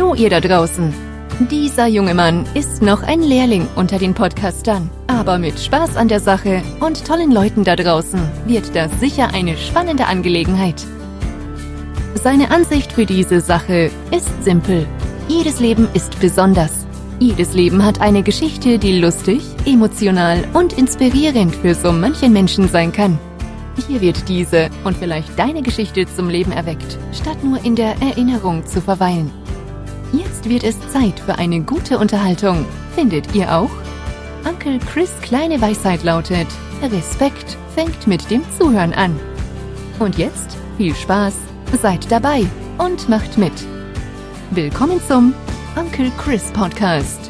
Hallo ihr da draußen. Dieser junge Mann ist noch ein Lehrling unter den Podcastern. Aber mit Spaß an der Sache und tollen Leuten da draußen wird das sicher eine spannende Angelegenheit. Seine Ansicht für diese Sache ist simpel. Jedes Leben ist besonders. Jedes Leben hat eine Geschichte, die lustig, emotional und inspirierend für so manchen Menschen sein kann. Hier wird diese und vielleicht deine Geschichte zum Leben erweckt, statt nur in der Erinnerung zu verweilen. Jetzt wird es Zeit für eine gute Unterhaltung. Findet ihr auch? Onkel Chris' kleine Weisheit lautet: Respekt fängt mit dem Zuhören an. Und jetzt viel Spaß, seid dabei und macht mit. Willkommen zum Onkel Chris Podcast.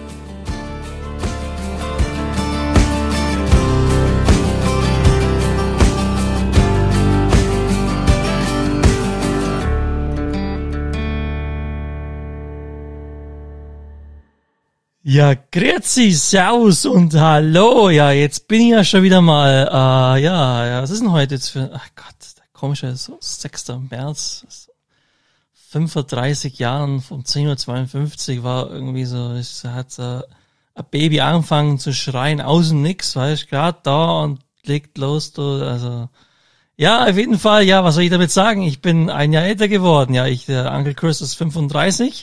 Ja, grüezi, servus und hallo. Ja, jetzt bin ich ja schon wieder mal, was ist denn heute jetzt für, ach Gott, der komische, so 6. März, 35 Jahren, um 10.52 Uhr war irgendwie so, es hat ein Baby angefangen zu schreien, außen nix, weißt du, gerade da und legt los, also, ja, auf jeden Fall, ja, was soll ich damit sagen? Ich bin ein Jahr älter geworden, ja, der Onkel Chris ist 35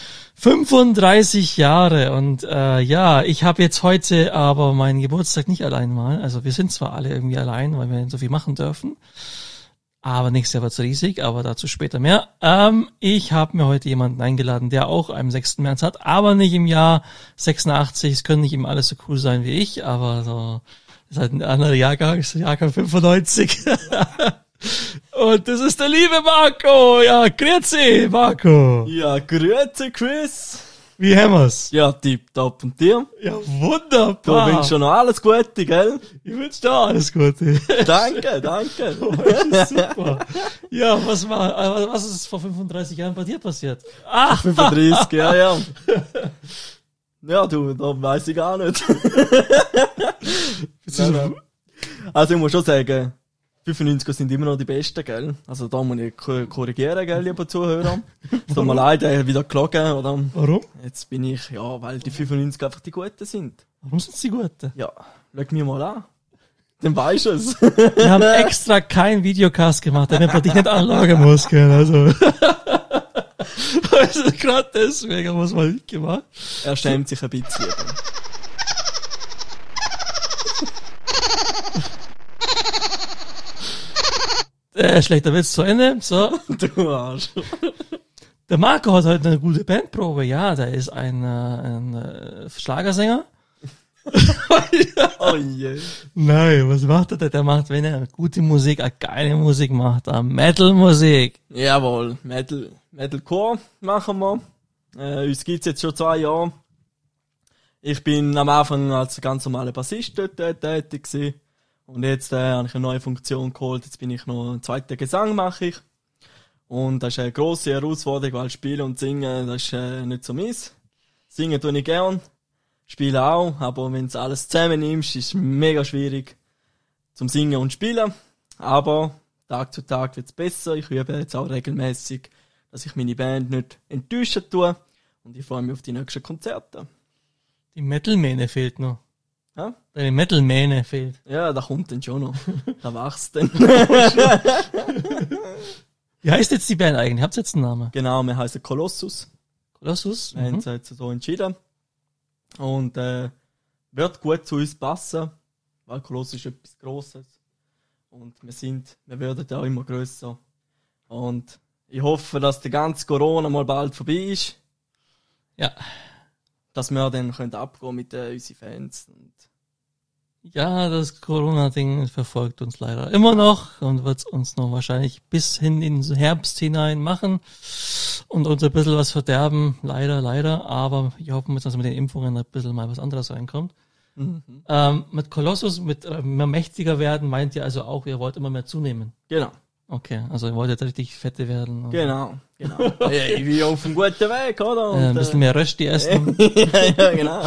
Jahre und ich habe jetzt heute aber meinen Geburtstag nicht allein mal. Also wir sind zwar alle irgendwie allein, weil wir so viel machen dürfen, aber nächstes Jahr wird's riesig, aber dazu später mehr. Ich habe mir heute jemanden eingeladen, der auch am 6. März hat, aber nicht im Jahr 86. Es können nicht immer alles so cool sein wie ich, aber so ist halt ein anderer Jahrgang, ist Jahrgang 95. Und das ist der liebe Marco. Ja, grüezi, Marco. Ja, grüezi, Chris. Wie haben wir's? Ja, tipptopp. Und dir? Ja, wunderbar. Du wünschst schon noch alles Gute, gell? Ich wünsch dir alles Gute. Danke. Oh, das ist super. Ja, was ist vor 35 Jahren bei dir passiert? 35, ja. Ja, du, da weiss ich gar nicht. Nein. Also ich muss schon sagen, 95er sind immer noch die Besten, gell? Also da muss ich korrigieren, gell, lieber Zuhörer. Es tut mir leid, wieder gelogen, oder? Warum? Jetzt bin ich, ja, weil die 95 einfach die Guten sind. Warum sind sie die Guten? Ja, schau mich mal an. Dann weisst du es. Wir haben extra keinen Videocast gemacht, damit man dich nicht anlagen muss, gell, also. Also gerade deswegen haben wir es mal nicht gemacht. Er schämt sich ein bisschen. Schlechter Witz zu Ende, so. Du Arsch. Der Marco hat heute eine gute Bandprobe, ja, der ist ein Schlagersänger. Oh je. Nein, was macht er denn? Der macht, wenn er gute Musik, eine geile Musik macht, Metal-Musik. Jawohl, Metalcore machen wir. Uns gibt's jetzt schon 2 Jahre. Ich bin am Anfang als ganz normaler Bassist dort tätig gewesen. Und jetzt habe ich eine neue Funktion geholt. Jetzt bin ich noch einen zweiten Gesang mache ich. Und das ist eine grosse Herausforderung, weil Spielen und Singen, das ist nicht so meins. Singen tue ich gern, spielen auch, aber wenn du alles zusammen nimmst, ist es mega schwierig zum Singen und Spielen. Aber Tag zu Tag wird's besser. Ich übe jetzt auch regelmäßig, dass ich meine Band nicht enttäuschen tue. Und ich freue mich auf die nächsten Konzerte. Die Metal-Mähne fehlt noch. Ja? Deine Metal-Mähne fehlt. Ja, da kommt dann schon noch. Da wächst dann. Wie heißt jetzt die Band eigentlich? Habt ihr jetzt einen Namen? Genau, wir heißen Colossus. Colossus? Wir haben uns jetzt so entschieden. Und wird gut zu uns passen, weil Colossus ist etwas Grosses. Und wir werden ja immer grösser. Und ich hoffe, dass die ganze Corona mal bald vorbei ist. Ja. Dass wir dann abgehen mit unseren Fans. Und ja, das Corona-Ding verfolgt uns leider immer noch und wird uns noch wahrscheinlich bis hin in den Herbst hinein machen und uns ein bisschen was verderben. Leider. Aber ich hoffe, dass mit den Impfungen ein bisschen mal was anderes reinkommt. Mhm. Mit Colossus, mit mehr mächtiger werden, meint ihr also auch, ihr wollt immer mehr zunehmen? Genau. Okay, also ihr wollt jetzt richtig fette werden. Und Genau. Ja, ich bin auf einem guten Weg, oder? Und, ein bisschen mehr Rösti essen. ja, genau.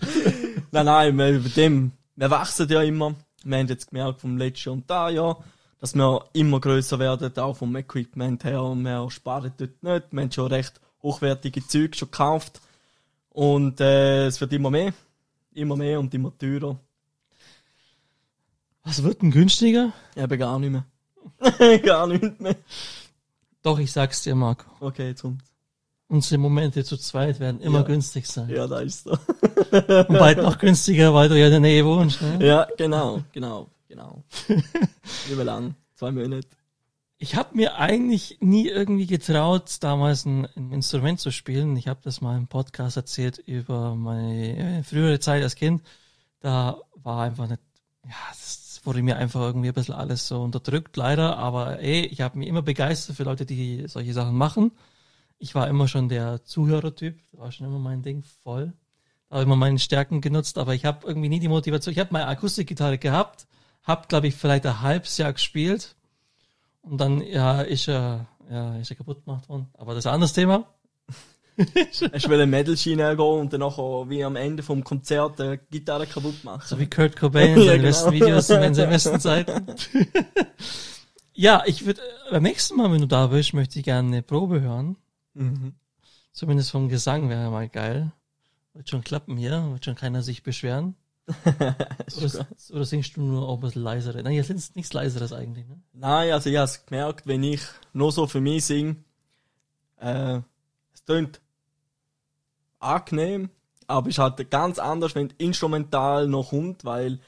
Nein, wir wachsen ja immer. Wir haben jetzt gemerkt vom letzten und da Jahr, dass wir immer grösser werden, auch vom Equipment her. Und wir sparen dort nicht. Wir haben schon recht hochwertige Züge schon gekauft. Und es wird immer mehr und immer teurer. Was wird denn günstiger? Eben gar nicht mehr. Gar nicht mehr. Doch, ich sag's dir, Marco. Okay, jetzt kommt's. Unsere Momente zu zweit werden immer günstig sein. Ja, da ist so. Und bald noch günstiger, weil du ja in der Nähe wohnst. Ne? Ja, genau. Wie lang? 2 Monate. Ich habe mir eigentlich nie irgendwie getraut, damals ein Instrument zu spielen. Ich habe das mal im Podcast erzählt über meine frühere Zeit als Kind. Da war einfach nicht, das wurde mir einfach irgendwie ein bisschen alles so unterdrückt, leider. Aber ich habe mich immer begeistert für Leute, die solche Sachen machen. Ich war immer schon der Zuhörertyp, das war schon immer mein Ding voll. Da habe ich immer meine Stärken genutzt, aber ich habe irgendwie nie die Motivation. Ich habe meine Akustikgitarre gehabt, habe, glaube ich, vielleicht ein halbes Jahr gespielt und dann ist er kaputt gemacht worden. Aber das ist ein anderes Thema. Hast du eine Metal-Schiene gehen und dann nachher wie am Ende vom Konzert die Gitarre kaputt machen? So wie Kurt Cobain in seinen besten Videos in seinen besten Zeiten. Ja, ich würde beim nächsten Mal, wenn du da bist, möchte ich gerne eine Probe hören. Mhm. Zumindest vom Gesang wäre mal geil. Wird schon klappen hier, wird schon keiner sich beschweren. oder singst du nur auch ein bisschen leiser? Nein, jetzt ist nichts Leiseres eigentlich, ne? Nein, also ich habe es gemerkt, wenn ich nur so für mich singe, es tönt angenehm, aber es ist halt ganz anders, wenn instrumental noch kommt, weil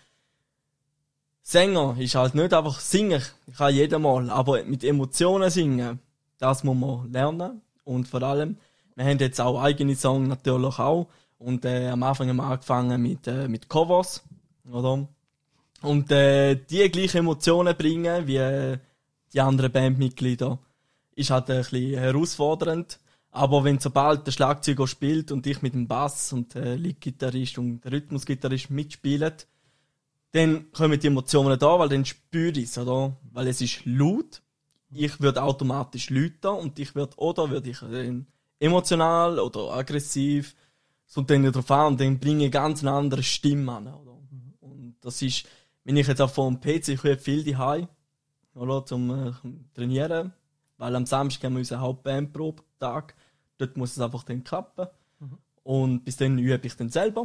Sänger ist halt nicht einfach singen, ich kann jedes Mal, aber mit Emotionen singen, das muss man lernen. Und vor allem, wir haben jetzt auch eigene Songs natürlich auch. Und am Anfang haben wir angefangen mit Covers, oder? Und die gleichen Emotionen bringen wie die anderen Bandmitglieder ist halt ein bisschen herausfordernd. Aber wenn sobald der Schlagzeuger spielt und ich mit dem Bass und der Leadgitarrist und der Rhythmusgitarrist mitspielen, dann kommen die Emotionen da, weil dann spüre ich es, oder? Weil es ist laut. Ich würde automatisch lauter und würde ich emotional oder aggressiv. Es kommt dann darauf an und dann bringe ich ganz eine andere Stimme an, oder? Und das ist, wenn ich jetzt auch vor dem PC, ich höre viel daheim, oder? Zum Trainieren. Weil am Samstag haben wir unseren Hauptbandprobe-Tag. Dort muss es einfach dann klappen. Und bis dann übe ich dann selber.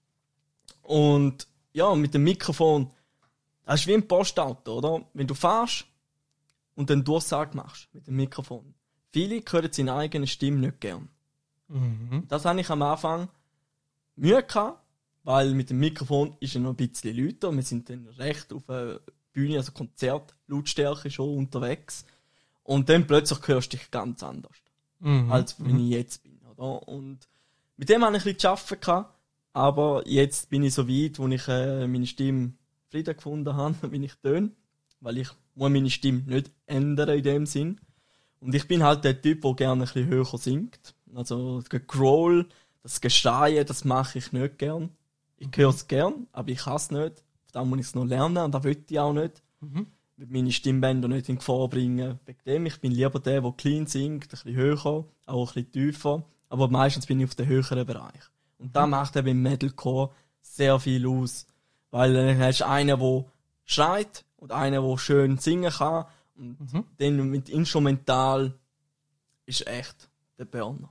Und ja, mit dem Mikrofon, das ist wie ein Postauto, oder? Wenn du fährst und dann Durchsage machst mit dem Mikrofon. Viele hören seine eigene Stimme nicht gern. Das habe ich am Anfang Mühe gehabt, weil mit dem Mikrofon ist er noch ein bisschen lauter. Wir sind dann recht auf der Bühne, also Konzertlautstärke schon unterwegs. Und dann plötzlich hörst du dich ganz anders, als wenn ich jetzt bin, oder? Und mit dem habe ich ein bisschen zu arbeiten gehabt, aber jetzt bin ich so weit, wo ich meine Stimme Frieden gefunden habe, wie ich töne, weil ich muss meine Stimme nicht ändern in dem Sinn. Und ich bin halt der Typ, der gerne ein bisschen höher singt. Also das Growl, das Geschreien, das mache ich nicht gern. Ich höre es gern, aber ich kann es nicht. Da muss ich es noch lernen und das will ich auch nicht. Mit meine Stimmbänder nicht in Gefahr bringen. Wegen dem, ich bin lieber der clean singt, ein bisschen höher, auch ein bisschen tiefer. Aber meistens bin ich auf dem höheren Bereich. Und da macht eben im Metalcore sehr viel aus. Weil dann hast du einen, der schreit und einen, der schön singen kann. Und dann mit Instrumental ist echt der Burner.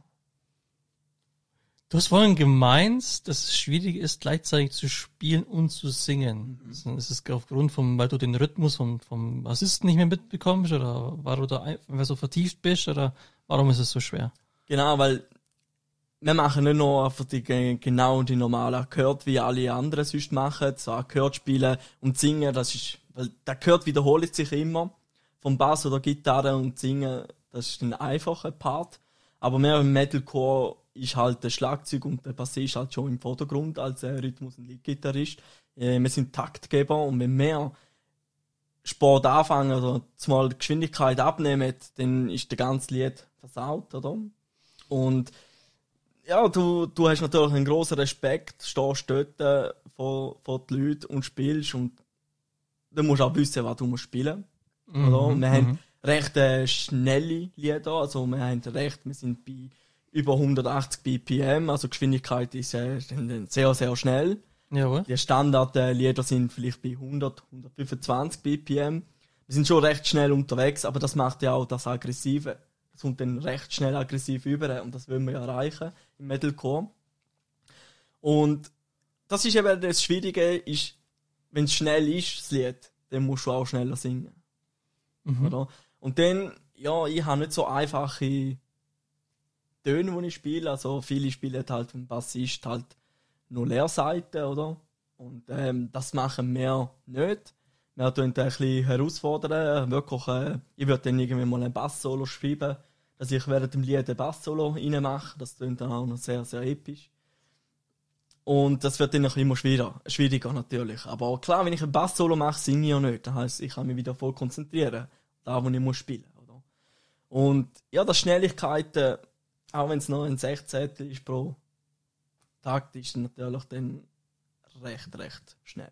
Du hast vorhin gemeint, dass es schwierig ist, gleichzeitig zu spielen und zu singen. Ist es aufgrund weil du den Rhythmus vom Bassisten nicht mehr mitbekommst oder weil du da einfach so vertieft bist oder warum ist es so schwer? Genau, weil wir machen nicht nur einfach die normalen Akkorde, wie alle anderen sonst machen, so Akkorde spielen und singen, weil der Akkord wiederholt sich immer. Vom Bass oder Gitarre und Singen, das ist ein einfacher Part. Aber mehr im Metalcore ist halt der Schlagzeug und der Bassist halt schon im Vordergrund als Rhythmus- und Leadgitarrist. Wir sind Taktgeber und wenn wir Sport anfangen oder zumal die Geschwindigkeit abnehmen, dann ist der ganze Lied versaut, oder? Und ja, du hast natürlich einen grossen Respekt, stehst dort vor den Leuten und spielst und dann musst du auch wissen, was du spielen musst. Oder? Wir haben recht schnelle Lieder, also wir sind bei über 180 BPM, also die Geschwindigkeit ist sehr, sehr schnell. Jawohl. Die Standardlieder sind vielleicht bei 100, 125 BPM. wir sind schon recht schnell unterwegs, aber das macht ja auch das Aggressive. Das kommt dann recht schnell aggressiv über und das wollen wir ja erreichen im Metalcore. Und das ist eben das Schwierige, ist, wenn es schnell ist, das Lied, dann musst du auch schneller singen. Oder? Und dann, ja, ich habe nicht so einfache Töne, die ich spiele. Also viele spielen halt vom Bassist halt nur Leerseiten, oder? Und das machen wir nicht. Wir tun ein bisschen herausfordern. Wirklich, ich würde dann irgendwie mal ein Bass-Solo schreiben, dass ich während dem Lied ein Bass-Solo reinmache. Das klingt dann auch noch sehr, sehr episch. Und das wird dann noch immer schwieriger natürlich. Aber klar, wenn ich ein Bass-Solo mache, singe ich ja nicht. Das heisst, ich kann mich wieder voll konzentrieren. Da, wo ich muss spielen. Oder? Und ja, das Schnelligkeiten, auch wenn es noch ein 16 ist pro Takt, ist natürlich dann recht schnell.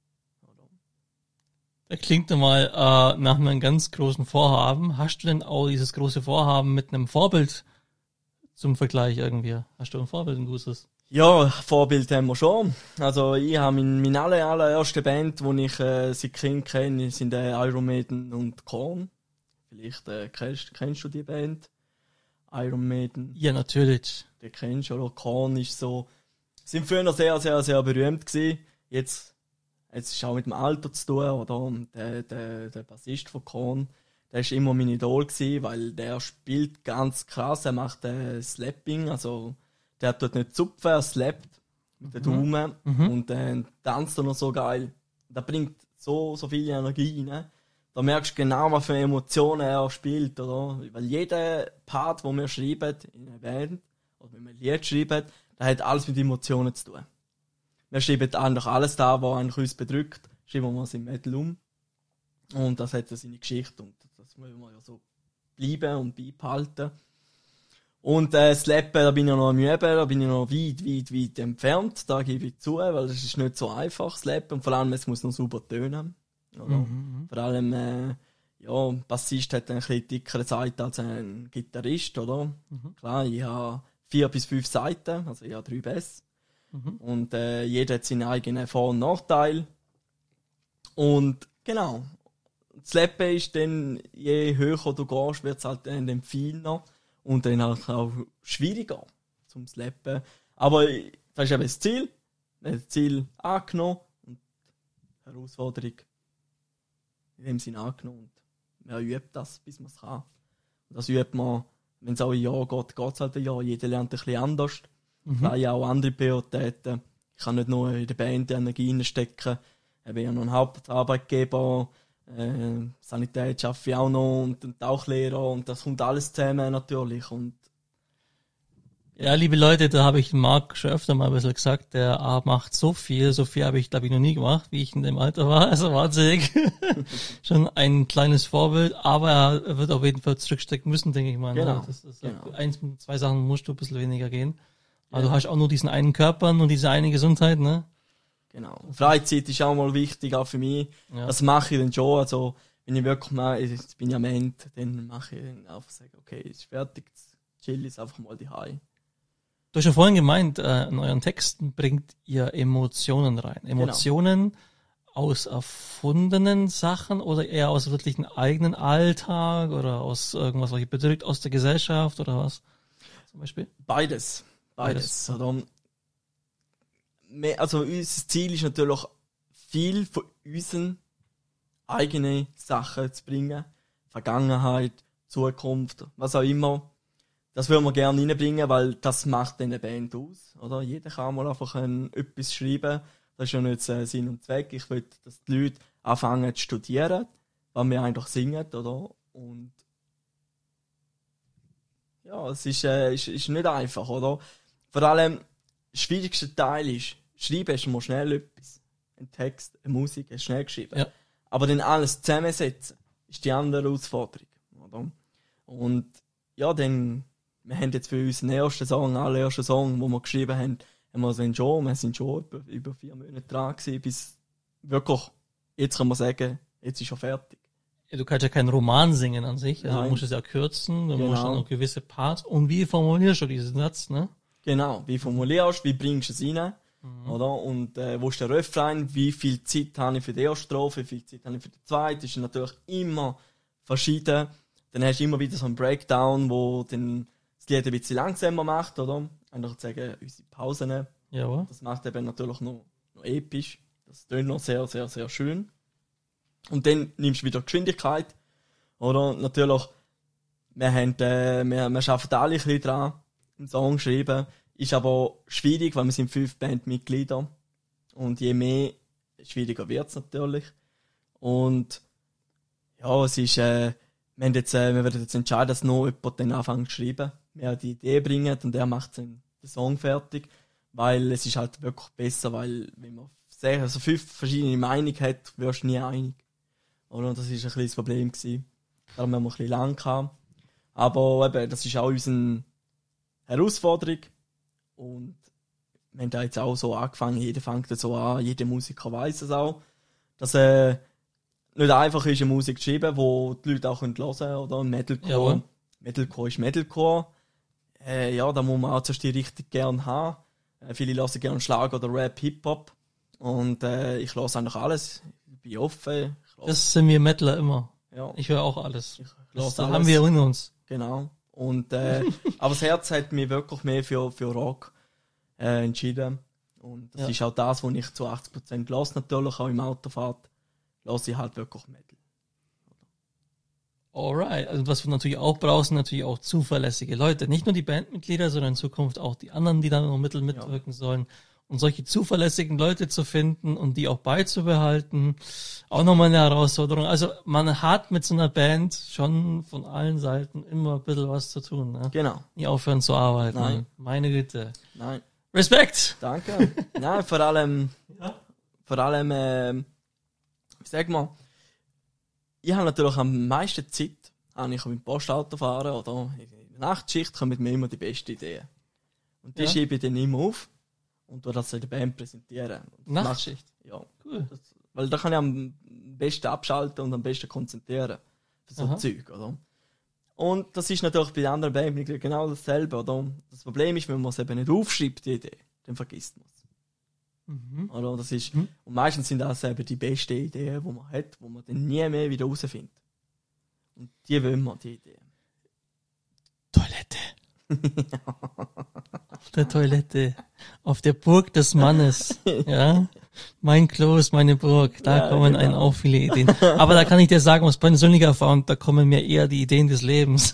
Das klingt einmal nach einem ganz großen Vorhaben. Hast du denn auch dieses große Vorhaben mit einem Vorbild zum Vergleich irgendwie? Hast du ein Vorbild, ein gutes? Ja, Vorbild haben wir schon. Also ich habe meine allererste Band, die ich seit Kind kenne, sind Iron Maiden und Korn. Vielleicht kennst du die Band? Iron Maiden. Ja, natürlich. Die kennst du, oder? Korn ist so... Sind früher sehr berühmt gewesen. Jetzt ist auch mit dem Alter zu tun, oder? Und der Bassist von Korn, der ist immer mein Idol gewesen, weil der spielt ganz krass. Er macht Slapping, also der tut nicht zupfen, er slappt mit den Daumen und tanzt dann noch so geil. Der bringt so viel Energie rein. Da merkst du genau, was für Emotionen er spielt, oder? Weil jeder Part, den wir schreiben in einer Band, oder wenn wir ein Lied schreiben, der hat alles mit Emotionen zu tun. Wir schreiben eigentlich alles da, was uns bedrückt, schreiben wir es im Metal um. Und das hat seine Geschichte und das wollen wir ja so bleiben und beibehalten. Und Slappen, da bin ich noch am Üben, da bin ich noch weit entfernt, da gebe ich zu, weil das ist nicht so einfach, Slappen. Und vor allem, es muss noch super tönen. Oder? Vor allem, ja, Bassist hat ein bisschen dickere Seite als ein Gitarrist, oder? Klar, ich habe 4 bis 5 Seiten, also ich habe 3 Bass. Und jeder hat seinen eigenen Vor- und Nachteil. Und genau, das Slappen ist dann, je höher du gehst, wird es halt dann feiner und dann halt auch schwieriger zum Slappen. Aber das ist eben das Ziel. Das Ziel angenommen und die Herausforderung in dem Sinne angenommen. Und man übt das, bis man es kann. Und das übt man, wenn es auch ein Jahr geht, geht es halt ein Jahr. Jeder lernt ein bisschen anders. Vielleicht auch andere Prioritäten. Ich kann nicht nur in der Band die Energie reinstecken. Ich bin ja noch ein Hauptarbeitgeber. Sanität arbeite ich auch noch und ein Tauchlehrer und das kommt alles zusammen natürlich. Und ja, liebe Leute, da habe ich den Marc schon öfter mal ein bisschen gesagt, der macht so viel habe ich glaube ich noch nie gemacht, wie ich in dem Alter war, also wahnsinnig. Schon ein kleines Vorbild, aber er wird auf jeden Fall zurückstecken müssen, denke ich mal. Genau. Das ist genau. 2 Sachen musst du ein bisschen weniger gehen. Aber du hast auch nur diesen einen Körper und diese eine Gesundheit, ne? Genau. Freizeit ist auch mal wichtig, auch für mich. Ja. Das mache ich dann schon. Also, wenn ich wirklich mal, ich bin ja am Ende, dann mache ich dann einfach sagen, okay, ist fertig, chill ist einfach mal daheim. Du hast ja vorhin gemeint, in euren Texten bringt ihr Emotionen rein. Emotionen aus erfundenen Sachen oder eher aus wirklich einem eigenen Alltag oder aus irgendwas, was euch bedrückt, aus der Gesellschaft oder was? Zum Beispiel? Beides. Also unser Ziel ist natürlich, viel von unseren eigenen Sachen zu bringen. Vergangenheit, Zukunft, was auch immer. Das würden wir gerne reinbringen, weil das macht eine Band aus. Oder? Jeder kann mal einfach etwas schreiben. Das ist ja nicht Sinn und Zweck. Ich will, dass die Leute anfangen zu studieren, was wir eigentlich singen. Oder? Und ja, es ist nicht einfach. Oder? Vor allem, der schwierigste Teil ist, schreiben ist mal schnell etwas. Ein Text, eine Musik, ist schnell geschrieben. Ja. Aber dann alles zusammensetzen, ist die andere Herausforderung. Oder? Und ja, dann, wir haben jetzt für unseren allerersten Song, den wir geschrieben haben, wir sind schon über 4 Monate dran gewesen, bis wirklich, jetzt kann man sagen, jetzt ist er fertig. Ja, du kannst ja keinen Roman singen an sich, also du musst es ja kürzen, du musst dann noch gewisse Parts, und wie formulierst du diesen Satz, ne? Genau, wie formulierst du, wie bringst du es rein? Oder? Und wo ist der Refrain? Wie viel Zeit habe ich für die erste Strophe? Wie viel Zeit habe ich für die zweite? Das ist natürlich immer verschieden. Dann hast du immer wieder so einen Breakdown, wo dann das Lied ein bisschen langsamer macht, oder? Einfach sagen, unsere Pausen. Ja. Das macht eben natürlich noch episch. Das tönt noch sehr, sehr, sehr schön. Und dann nimmst du wieder Geschwindigkeit. Oder? Natürlich, wir arbeiten alle ein bisschen dran, einen Song schreiben. Ist aber schwierig, weil wir sind 5 Bandmitglieder. Und je mehr, schwieriger wird's natürlich. Und ja, es ist, wir werden jetzt entscheiden, dass noch jemand dann anfängt zu schreiben. Wer die Idee bringt und er macht dann den Song fertig. Weil es ist halt wirklich besser, weil wenn man 5 verschiedene Meinungen hat, wirst du nie einig. Oder? Und das ist ein bisschen das Problem gewesen. Darum haben wir ein bisschen lang gehabt. Aber eben, das ist auch unsere Herausforderung. Und wir haben da jetzt auch so angefangen, jeder fängt so an, jeder Musiker weiss es auch, dass nicht einfach ist, eine Musik zu schreiben, die die Leute auch hören können, oder? Metalcore. Ja. Metalcore ist Metalcore. Ja, da muss man auch zuerst die richtig gern haben. Viele hören gerne Schlager oder Rap, Hip-Hop. Und ich höre eigentlich alles. Ich bin offen. Das sind wir Metaler immer. Ja. Ich höre auch alles. Das haben wir in uns. Genau. Und, aber das Herz hat mich wirklich mehr für Rock entschieden. Und das ist auch das, was ich zu 80% höre, natürlich, auch im Autofahrt. Höre ich halt wirklich Metal. Alright. Also was wir natürlich auch brauchen, sind natürlich auch zuverlässige Leute. Nicht nur die Bandmitglieder, sondern in Zukunft auch die anderen, die dann noch mitwirken sollen. Und solche zuverlässigen Leute zu finden und die auch beizubehalten, auch nochmal eine Herausforderung. Also man hat mit so einer Band schon von allen Seiten immer ein bisschen was zu tun. Ne? Genau. Nie aufhören zu arbeiten. Nein. Meine Güte. Nein. Respekt! Danke. Nein, vor allem, wie sagen wir, ich habe natürlich am meisten Zeit, wenn ich mit dem Postauto fahre oder in der Nachtschicht, kommen mir immer die besten Ideen. Und die schiebe ich dann immer auf. Und das in der Band präsentieren. Nachtschicht? Ja. Cool. Weil da kann ich am besten abschalten und am besten konzentrieren. Für so Zeug, oder? Und das ist natürlich bei den anderen Bandmitgliedern genau dasselbe, oder? Das Problem ist, wenn man es eben nicht aufschreibt, die Idee, dann vergisst man es. Oder? Das ist, und meistens sind das eben die besten Ideen, die man hat, wo man dann nie mehr wieder rausfindet. Und die wollen wir, die Ideen. Toilette. Auf der Toilette. Auf der Burg des Mannes. Ja. Mein Klo ist meine Burg. Da kommen einem auch viele Ideen. Aber da kann ich dir sagen, aus persönlicher Erfahrung, da kommen mir eher die Ideen des Lebens.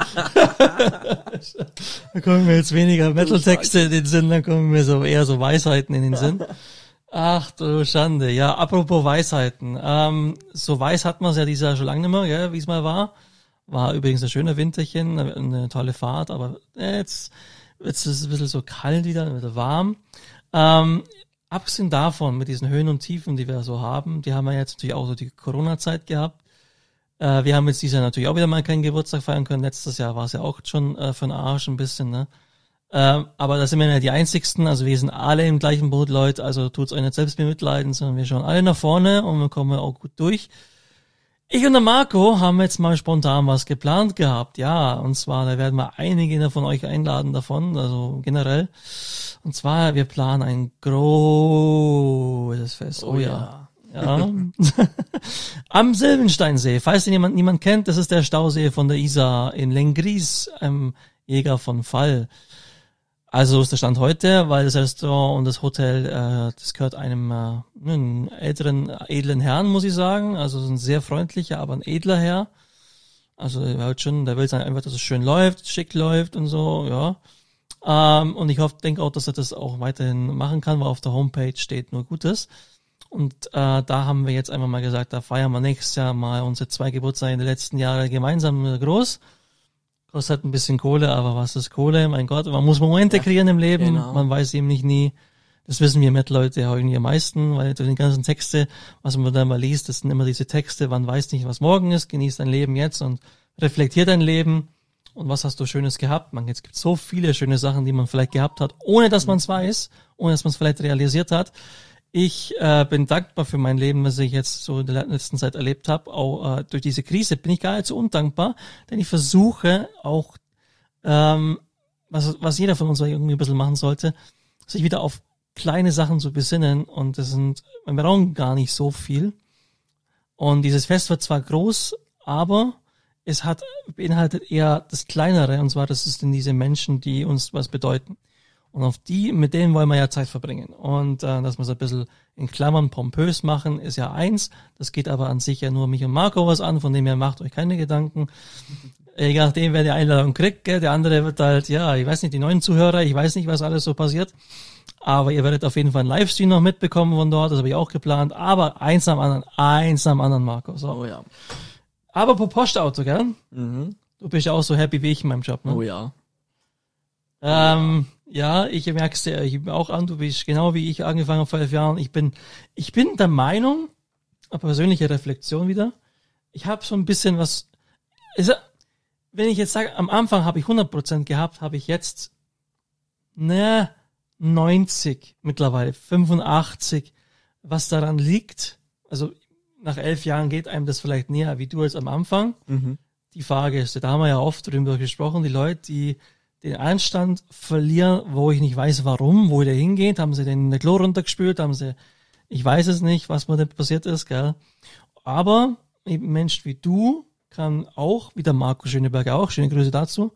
Da kommen mir jetzt weniger Metal-Texte in den Sinn, da kommen mir so eher so Weisheiten in den Sinn. Ach du Schande. Ja, apropos Weisheiten. So weiß hat man es ja dieses Jahr schon lange nicht mehr, ja, wie es mal war. War übrigens ein schöner Winterchen, eine tolle Fahrt, aber jetzt ist es ein bisschen so kalt wieder, wieder warm. Abgesehen davon, mit diesen Höhen und Tiefen, die wir so haben, die haben wir jetzt natürlich auch so die Corona-Zeit gehabt. Wir haben jetzt dieses Jahr natürlich auch wieder mal keinen Geburtstag feiern können. Letztes Jahr war es ja auch schon für den Arsch ein bisschen, ne? Aber da sind wir ja die Einzigsten, also wir sind alle im gleichen Boot, Leute, also tut's euch nicht selbst bemitleiden, sondern wir schauen alle nach vorne und wir kommen auch gut durch. Ich und der Marco haben jetzt mal spontan was geplant gehabt, ja, und zwar, da werden wir einige von euch einladen davon, also generell. Und zwar, wir planen ein großes Fest, oh ja. Ja. Am Silbensteinsee, falls ihn niemand kennt, das ist der Stausee von der Isar in Lengries, einem Jäger von Fall. Also ist der Stand heute, weil das Restaurant und das Hotel, das gehört einem älteren, edlen Herrn, muss ich sagen. Also ein sehr freundlicher, aber ein edler Herr. Also der will sagen einfach, dass es schön läuft, schick läuft und so, ja. Und ich denke auch, dass er das auch weiterhin machen kann, weil auf der Homepage steht nur Gutes. Und da haben wir jetzt einfach mal gesagt, da feiern wir nächstes Jahr mal unsere 2 Geburtstage der letzten Jahre gemeinsam groß. Kostet ein bisschen Kohle, aber was ist Kohle? Mein Gott, man muss Momente kreieren im Leben, genau. Man weiß eben nicht nie. Das wissen wir Met-Leute ja irgendwie am meisten, weil die ganzen Texte, was man dann mal liest, das sind immer diese Texte, man weiß nicht, was morgen ist, genieß dein Leben jetzt und reflektier dein Leben und was hast du Schönes gehabt. Es gibt so viele schöne Sachen, die man vielleicht gehabt hat, ohne dass man es weiß, ohne dass man es vielleicht realisiert hat. Ich bin dankbar für mein Leben, was ich jetzt so in der letzten Zeit erlebt habe. Auch durch diese Krise bin ich gar nicht so undankbar, denn ich versuche auch, was jeder von uns irgendwie ein bisschen machen sollte, sich wieder auf kleine Sachen zu besinnen und wir brauchen gar nicht so viel. Und dieses Fest wird zwar groß, aber es beinhaltet eher das Kleinere, und zwar, das sind diese Menschen, die uns was bedeuten. Und mit denen wollen wir ja Zeit verbringen. Und dass wir es ein bisschen in Klammern pompös machen, ist ja eins. Das geht aber an sich ja nur mich und Marco was an, von dem her macht euch keine Gedanken. Je nachdem, wer die Einladung kriegt, gell? Der andere wird halt, ja, ich weiß nicht, die neuen Zuhörer, ich weiß nicht, was alles so passiert. Aber ihr werdet auf jeden Fall einen Livestream noch mitbekommen von dort, das habe ich auch geplant. Aber eins am anderen, Marco. So. Oh ja. Aber pro Postauto, gell? Mhm. Du bist ja auch so happy wie ich in meinem Job, ne? Oh ja. Ja, ich merk's dir, ich bin auch an, du bist genau wie ich angefangen vor 11 Jahren. Ich bin der Meinung, eine persönliche Reflexion wieder, ich habe so ein bisschen was, wenn ich jetzt sage, am Anfang habe ich 100% gehabt, habe ich jetzt 90 mittlerweile, 85, was daran liegt. Also nach 11 Jahren geht einem das vielleicht näher, wie du jetzt am Anfang. Mhm. Die Frage ist, da haben wir ja oft drüber gesprochen, die Leute, die den Anstand verlieren, wo ich nicht weiß warum, wo der hingeht, haben sie den Klo runtergespült, ich weiß es nicht, was mir da passiert ist, gell. Aber ein Mensch wie du kann auch, wie der Marco Schöneberger auch, schöne Grüße dazu,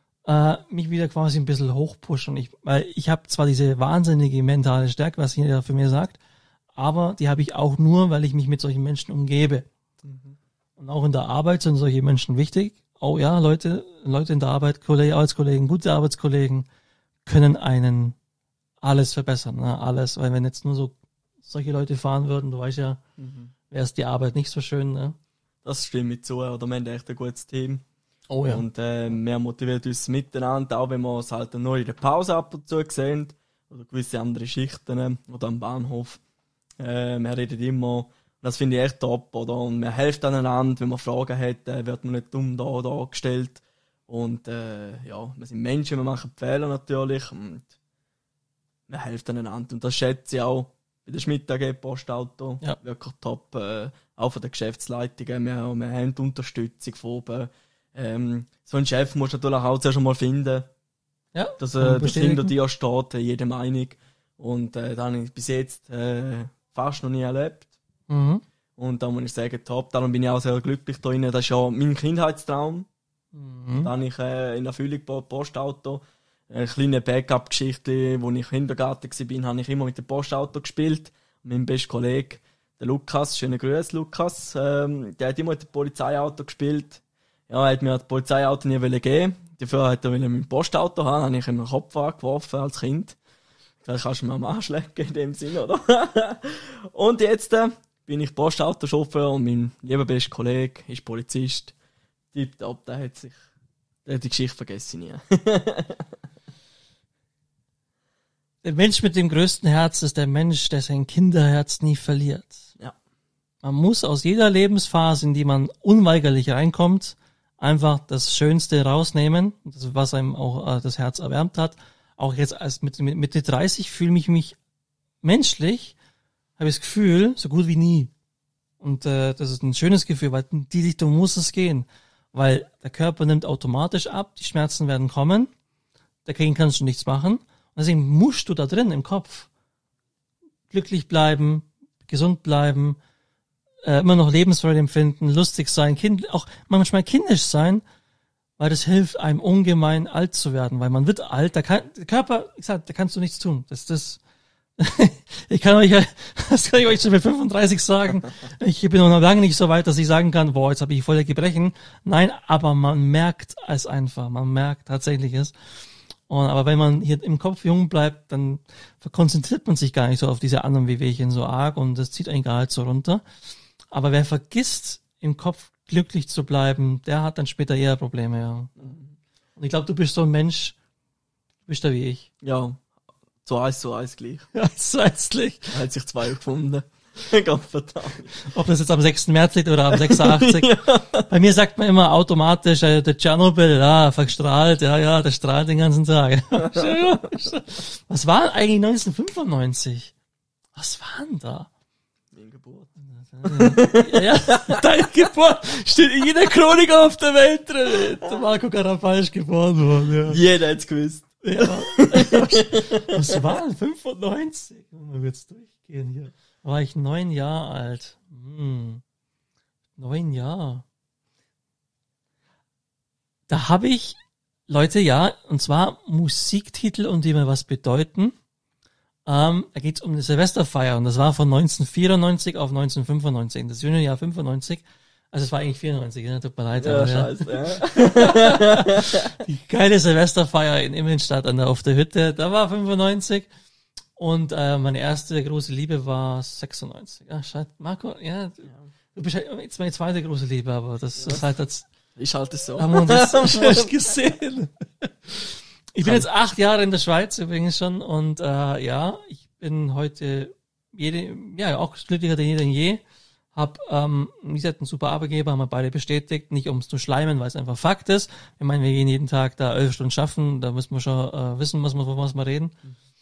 mich wieder quasi ein bisschen hochpushen. Weil ich habe zwar diese wahnsinnige mentale Stärke, was jeder für mir sagt, aber die habe ich auch nur, weil ich mich mit solchen Menschen umgebe. Mhm. Und auch in der Arbeit sind solche Menschen wichtig. Oh ja, Leute in der Arbeit, Arbeitskollegen, gute Arbeitskollegen können einen alles verbessern, ne? Alles, weil wenn jetzt nur so solche Leute fahren würden, du weißt ja, wäre es die Arbeit nicht so schön, ne? Das stimmt mit zu, oder wir haben echt ein gutes Team. Oh ja. Und wir motivieren uns miteinander, auch wenn wir uns halt nur in der Pause ab und zu sehen, oder gewisse andere Schichten, oder am Bahnhof. Wir reden immer. Das finde ich echt top, oder? Und wir helfen aneinander, wenn man Fragen hat, wird man nicht dumm da gestellt. Und ja, wir sind Menschen, wir machen Fehler natürlich. Und wir helfen aneinander. Und das schätze ich auch bei der Schmidt AG Postauto. Ja. Wirklich top. Auch von der Geschäftsleitung. Wir haben die Unterstützung von oben. So einen Chef musst du natürlich auch zuerst einmal finden. Ja. Dass hinter dir steht, jede Meinung. Und das habe ich bis jetzt fast noch nie erlebt. Mhm. Und da muss ich sagen, top. Darum bin ich auch sehr glücklich da drin. Das ist ja mein Kindheitstraum. Mhm. Da habe ich in Erfüllung gebaut, Postauto. Eine kleine Backup-Geschichte, wo ich im Kindergarten war, habe ich immer mit dem Postauto gespielt. Und mein bester Kollege, der Lukas, schöne Grüße, Lukas, der hat immer mit dem Polizeiauto gespielt. Ja, er hat mir das Polizeiauto nie geben. Dafür hat er mein Postauto haben, habe ich ihm den Kopf angeworfen als Kind. Vielleicht kannst du mir am Arsch lecken in dem Sinn, oder? Und jetzt bin ich Postautochauffeur und mein lieber bester Kollege ist Polizist. Tipptopp, der hat die Geschichte vergessen nie. Der Mensch mit dem größten Herz ist der Mensch, der sein Kinderherz nie verliert. Ja. Man muss aus jeder Lebensphase, in die man unweigerlich reinkommt, einfach das Schönste rausnehmen, was einem auch das Herz erwärmt hat. Auch jetzt als Mitte 30 fühle ich mich menschlich, habe ich das Gefühl, so gut wie nie. Und das ist ein schönes Gefühl, weil in die Richtung muss es gehen. Weil der Körper nimmt automatisch ab, die Schmerzen werden kommen, dagegen kannst du nichts machen. Und deswegen musst du da drin im Kopf glücklich bleiben, gesund bleiben, immer noch Lebensfreude empfinden, lustig sein, auch manchmal kindisch sein, weil das hilft einem ungemein alt zu werden, weil man wird alt, der Körper, ich sag, da kannst du nichts tun. Das kann ich euch schon mit 35 sagen. Ich bin noch lange nicht so weit, dass ich sagen kann, boah, jetzt habe ich voll Gebrechen. Nein, aber man merkt es einfach, man merkt tatsächlich es. Aber wenn man hier im Kopf jung bleibt, dann konzentriert man sich gar nicht so auf diese anderen Wehwehchen so arg und das zieht einen gar nicht so runter. Aber wer vergisst, im Kopf glücklich zu bleiben, der hat dann später eher Probleme, ja. Und ich glaube, du bist so ein Mensch, du bist da wie ich. Ja, so eins gleich. Ja, so eins gleich. Da hat sich zwei gefunden. Ganz verdammt. Ob das jetzt am 6. März liegt oder am 86. Ja. Bei mir sagt man immer automatisch, der Tschernobyl, verstrahlt, ja, der strahlt den ganzen Tag. Was war eigentlich 1995? Was war denn da? Meine Geburt. Ja, deine Geburt steht in jeder Chronik auf der Welt drin. Der Marco Garra falsch geboren worden, ja. Jeder hat's gewusst. Ja. Was war denn? 95? Mal wird's durchgehen hier. Da war ich 9 Jahre alt. 9 Jahre. Da habe ich, Leute, ja, und zwar Musiktitel und die mir was bedeuten. Da geht's um eine Silvesterfeier und das war von 1994 auf 1995. Das Juniorjahr 95. Also es war eigentlich 94, ne? Tut mir leid. Ja, aber, scheiße, ja. Die geile Silvesterfeier in Immenstadt auf der Hütte, da war 95. Und meine erste große Liebe war 96. Ja, scheiße. Marco, ja, du bist halt jetzt meine zweite große Liebe, aber das ist halt jetzt... Ich halte es so. Haben wir das schon gesehen. Ich bin jetzt 8 Jahre in der Schweiz übrigens schon und ja, ich bin heute auch glücklicher denn je. Hab, wie gesagt, einen super Arbeitgeber, haben wir beide bestätigt, nicht um es zu schleimen, weil es einfach Fakt ist. Ich meine, wir gehen jeden Tag da 11 Stunden schaffen, da müssen wir schon wissen, was wir reden.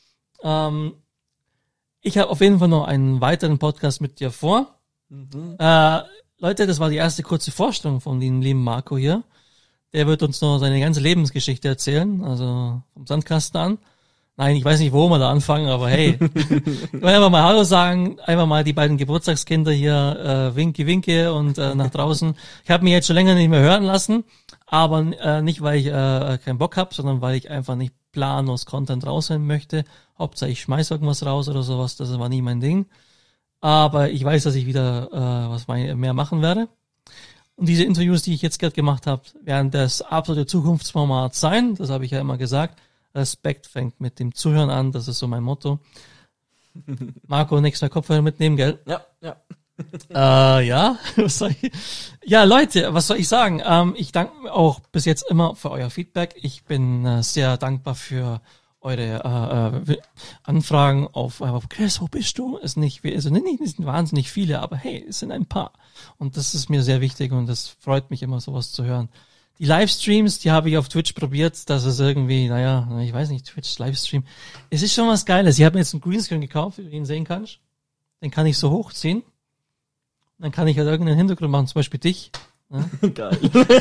Ich habe auf jeden Fall noch einen weiteren Podcast mit dir vor. Leute, das war die erste kurze Vorstellung von dem lieben Marco hier. Der wird uns noch seine ganze Lebensgeschichte erzählen, also vom Sandkasten an. Nein, ich weiß nicht, wo wir da anfangen, aber hey, ich will einfach mal Hallo sagen, einfach mal die beiden Geburtstagskinder hier, Winke und nach draußen. Ich habe mich jetzt schon länger nicht mehr hören lassen, aber nicht, weil ich keinen Bock habe, sondern weil ich einfach nicht planlos Content rausholen möchte. Hauptsache ich schmeiß irgendwas raus oder sowas, das war nie mein Ding. Aber ich weiß, dass ich wieder mehr machen werde. Und diese Interviews, die ich jetzt gerade gemacht habe, werden das absolute Zukunftsformat sein. Das habe ich ja immer gesagt. Respekt fängt mit dem Zuhören an. Das ist so mein Motto. Marco, nächstes Mal Kopfhörer mitnehmen, gell? Ja. Ja, was soll ich? Ja, Leute, was soll ich sagen? Ich danke auch bis jetzt immer für euer Feedback. Ich bin sehr dankbar für eure Anfragen auf Chris, wo bist du? Es sind wahnsinnig viele, aber hey, es sind ein paar. Und das ist mir sehr wichtig und das freut mich immer, sowas zu hören. Die Livestreams, die habe ich auf Twitch probiert, das ist irgendwie, ich weiß nicht, Twitch, Livestream. Es ist schon was Geiles. Ich habe mir jetzt einen Greenscreen gekauft, wie du ihn sehen kannst. Den kann ich so hochziehen. Dann kann ich halt irgendeinen Hintergrund machen, zum Beispiel dich. Ne? Geil.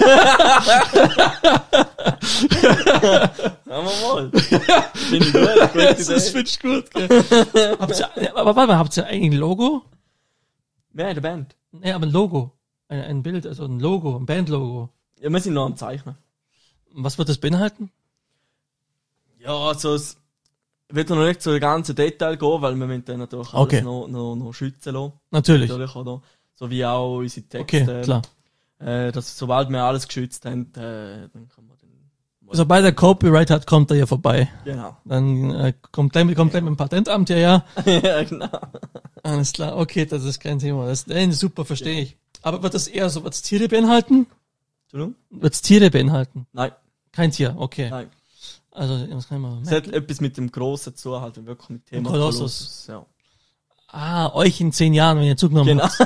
Haben wir mal. Finde ich gut. Das finde ich gut, gell. Aber warte mal, habt ihr eigentlich ein Logo? Wer, der Band? Nee, aber ein Logo. Ein Bild, also ein Logo, ein Bandlogo. Ja, wir sind noch am Zeichnen. Was wird das beinhalten? Ja, also es wird noch nicht so ein ganzes Detail gehen, weil wir müssen dann natürlich alles noch schützen lassen. Natürlich. Oder? So wie auch unsere Texte. Okay, klar. Dass, sobald wir alles geschützt haben, dann kann man dann... Sobald der Copyright hat, kommt er ja vorbei. Genau. Dann kommt gleich mit dem Patentamt ja. Ja, genau. Alles klar, okay, das ist kein Thema. Das ist super, verstehe ich. Aber wird das eher so, wird's Tiere beinhalten? Entschuldigung? Wird's Tiere beinhalten? Nein. Kein Tier, okay. Nein. Also, was kann man Es hat etwas mit dem Grossen zu halten, wirklich mit Thema Kolossus. Ja. Ah, euch in 10 Jahren, wenn ihr zugenommen Genau.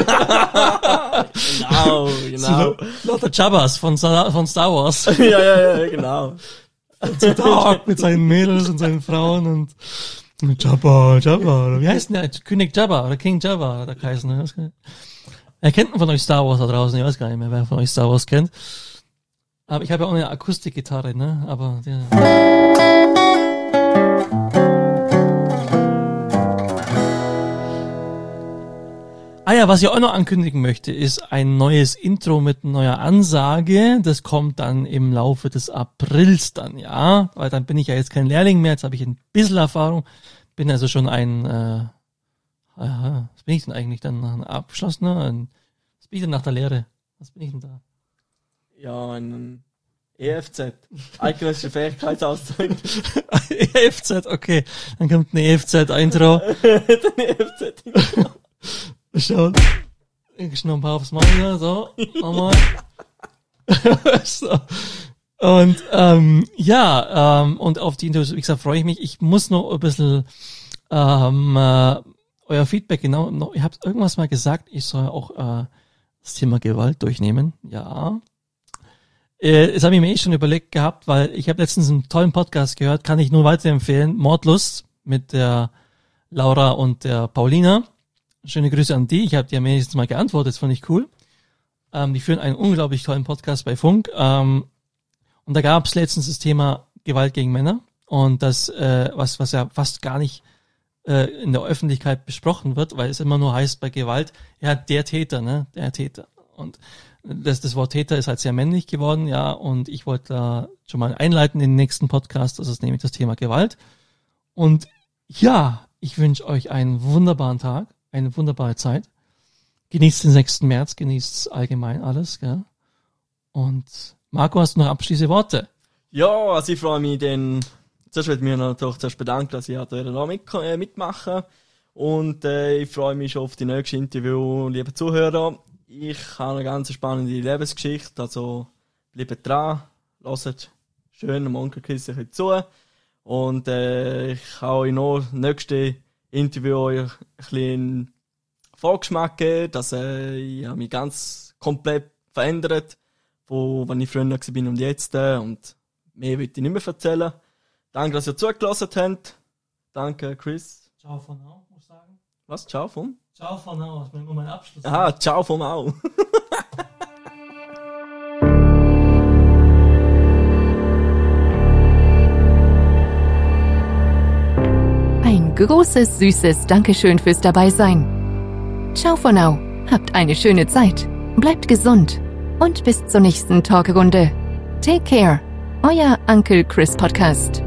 habt. Genau. Lauter Jabbas von Star Wars. ja, genau. Da mit seinen Mädels und seinen Frauen und Jabba. Wie heißt denn der? König Jabba oder King Jabba oder heißen, ne? Wer kennt denn von euch Star Wars da draußen? Ich weiß gar nicht mehr, wer von euch Star Wars kennt. Aber ich habe ja auch eine Akustikgitarre, ne? Aber was ich auch noch ankündigen möchte, ist ein neues Intro mit neuer Ansage. Das kommt dann im Laufe des Aprils dann, ja. Weil dann bin ich ja jetzt kein Lehrling mehr, jetzt habe ich ein bisschen Erfahrung. Bin also schon was bin ich denn eigentlich dann? Ein Abgeschlossener? Was bin ich denn nach der Lehre? Was bin ich denn da? Ja, ein EFZ. Eidgenössische Fähigkeitsauszeichnung. EFZ, okay. Dann kommt ein EFZ-Intro. Ein EFZ-Intro. Schau. Ich noch ein paar aufs Maul hier, so. Nochmal. So. Und, und auf die Intros, wie gesagt, freue ich mich. Ich muss noch ein bisschen, euer Feedback, genau, ihr habt irgendwas mal gesagt, ich soll auch, das Thema Gewalt durchnehmen. Ja. Das habe ich mir schon überlegt gehabt, weil ich habe letztens einen tollen Podcast gehört, kann ich nur weiterempfehlen. Mordlust mit der Laura und der Paulina. Schöne Grüße an die. Ich habe dir wenigstens mal geantwortet, das fand ich cool. Die führen einen unglaublich tollen Podcast bei Funk. Und da gab es letztens das Thema Gewalt gegen Männer und das, was ja fast gar nicht in der Öffentlichkeit besprochen wird, weil es immer nur heißt bei Gewalt, ja, der Täter, ne, der Täter. Und das Wort Täter ist halt sehr männlich geworden, ja, und ich wollte da schon mal einleiten in den nächsten Podcast, das ist nämlich das Thema Gewalt. Und ja, ich wünsche euch einen wunderbaren Tag, eine wunderbare Zeit. Genießt den 6. März, genießt allgemein alles, gell? Und Marco, hast du noch abschließende Worte? Ja, also ich freue mich dann, zuerst möchte ich mich natürlich zuerst bedanken, dass ich da mitmachen und ich freue mich schon auf die nächste Interview, liebe Zuhörer. Ich habe eine ganz spannende Lebensgeschichte, also bleibt dran, hört schön dem Onkel Chris ein bisschen zu und ich habe euch noch das nächste Interview euch ein bisschen Vorgeschmack geben, dass ich habe mich ganz komplett verändert, von wann ich früher war und jetzt und mehr will ich nicht mehr erzählen. Danke, dass ihr zugelassen habt. Danke, Chris. Ciao von now, muss ich sagen. Was? Ciao von? Ciao von now, das war nur mein Abschluss. Aha, ciao von now. Ein großes, süßes Dankeschön fürs Dabeisein. Ciao for now. Habt eine schöne Zeit. Bleibt gesund. Und bis zur nächsten Talkrunde. Take care. Euer Uncle Chris Podcast.